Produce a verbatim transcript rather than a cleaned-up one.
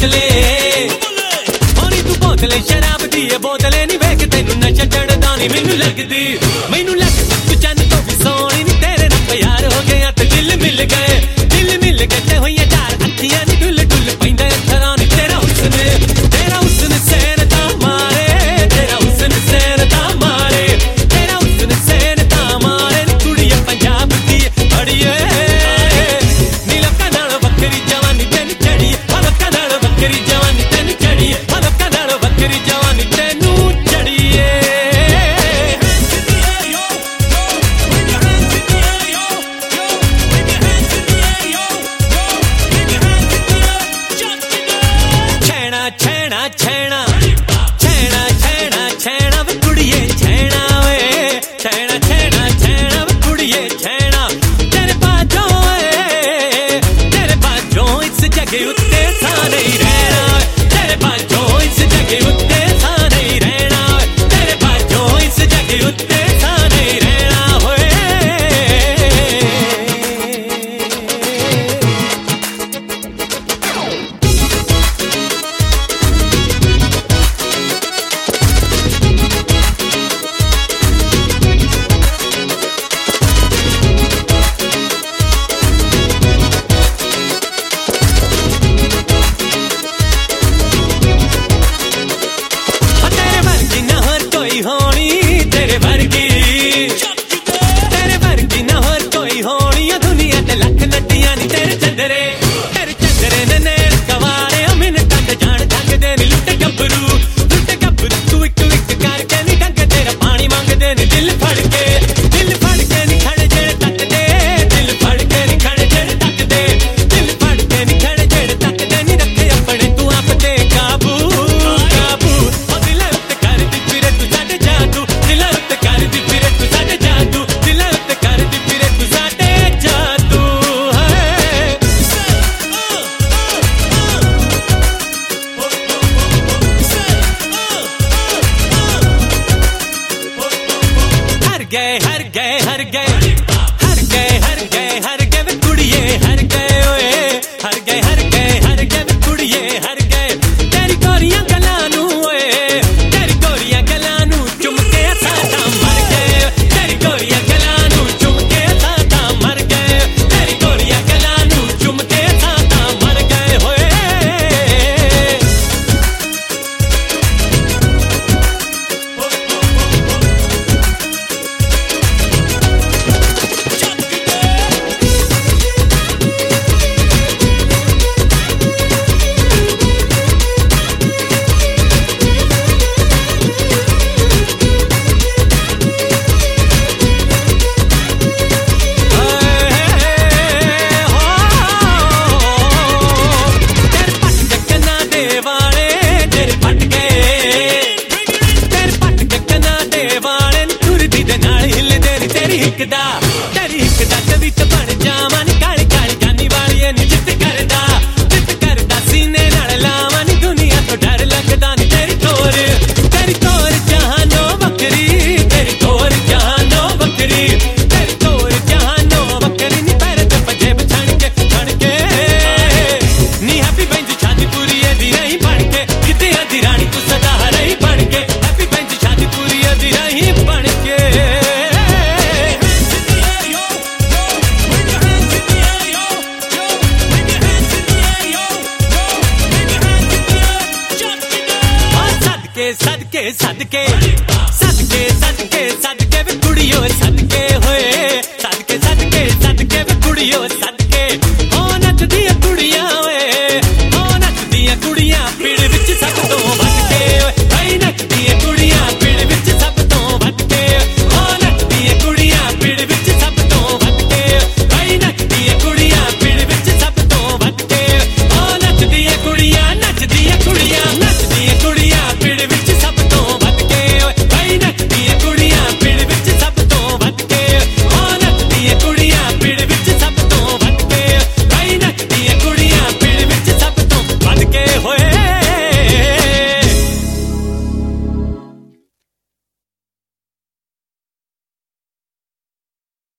बोतले होनी तू बोतले शराब दी बोतले नी वेख तेनू नशा चढ़दा नी मैनू लगदी मैनू लगदी तू चंद तो भी सोहनी नी तेरे नाल प्यार हो गया ते दिल मिल गए दिल मिल गए ते होईया चार अखियां नी डुल डुल पैंदा अथरां नी तेरा हुस्न तेरा हुस्न सैन दा मारे तेरा हुस्न सैन दा मारे तेरा हुस्न सैन दा मारे कुड़िए पंजाब दी अड़िए नी लोकां नाल वक्करी जवानी तेनू चढ़ी लोकां नाल वक्करी जवानी तेनू चढ़ी लोकां नाल वक्करी जवानी तेनू चढ़ीए छैना छैना छैना छैना छैना छैना वे कुड़िए छैना वे छैना छैना छैना वे कुड़िए छैना तेरे बाजों वे तेरे बाजों इस जगह उत्ते सा नहीं रहना तेरे बाजों इस जगह उत्ते सा नहीं रहना तेरे बाजों इस जगह उत्ते सा नहीं रहना होए तेरे वर्गी ना होर कोई होनी तेरे वर्गी तेरे वर्गी ना होर कोई होनी दुनिया ते लख नटियां नी तेरे चंदरे तेरे चंदरे ने नैन कवारे मिनटां ते जान ढंगदे नी लुੱਟ गब्बरू लुੱਟ गब्बरू तू इक इक करके नी ढंग तेरा पानी मंगदे नी दिल फड़ के दिल फड़ के नी खड़े जेड़े तकदे दिल फड़ के नी खड़े जेड़े तकदे दिल फड़ के नी खड़े जेड़े तकदे नी रखे अपने तू आप ते काबू काबू ओ दिल उत्ते कर दी फिरे तू साडे जादू दिल उत्ते कर दी फिरे तू साडे जादू दिल उत्ते कर दी फिरे तू साडे जादू हर गए हर गए हर गए हर गए हर गए हर गए वे कुड़िए हर गए ओए हर गए हर गए हर गए वे कुड़िए हर गए तेरी गोरियां गलां नू ओए तेरी गोरियां गलां नू चुम के साडा मर गए तेरी गोरियां गलां नू चुम के साडा मर गए तेरी गोरियां गलां नू चुम के साडा मर गए होए तेरे पट के कन्ना दे वाले तेरे पट गए तेरे पट के कन्ना दे वाले तुरदी दे नाल हिलदे नी तेरी हिक दा तेरी हिक दा कवित बन जावां नी काली काली जानी वाली नी जित करदा जित करदा सीने नाल लावां नी दुनिया तो डर लगदा नी तेरी तोर तेरी तोर जहानो बकरी तेरी तोर जहानो बकरी तेरी तोर जहानो बकरी नी पैर ते पंजे बछण के छण के नी हैप्पी बेंच शादी पूरी दी नहीं बन के किते आधी रानी तू सदा रही बन के हैप्पी बेंच शादी पूरी दी नहीं बन के सदके सदके सदके सदके सदके वे कुड़ियो सदके होए सदके सदके सदके वे कुड़ियो सदके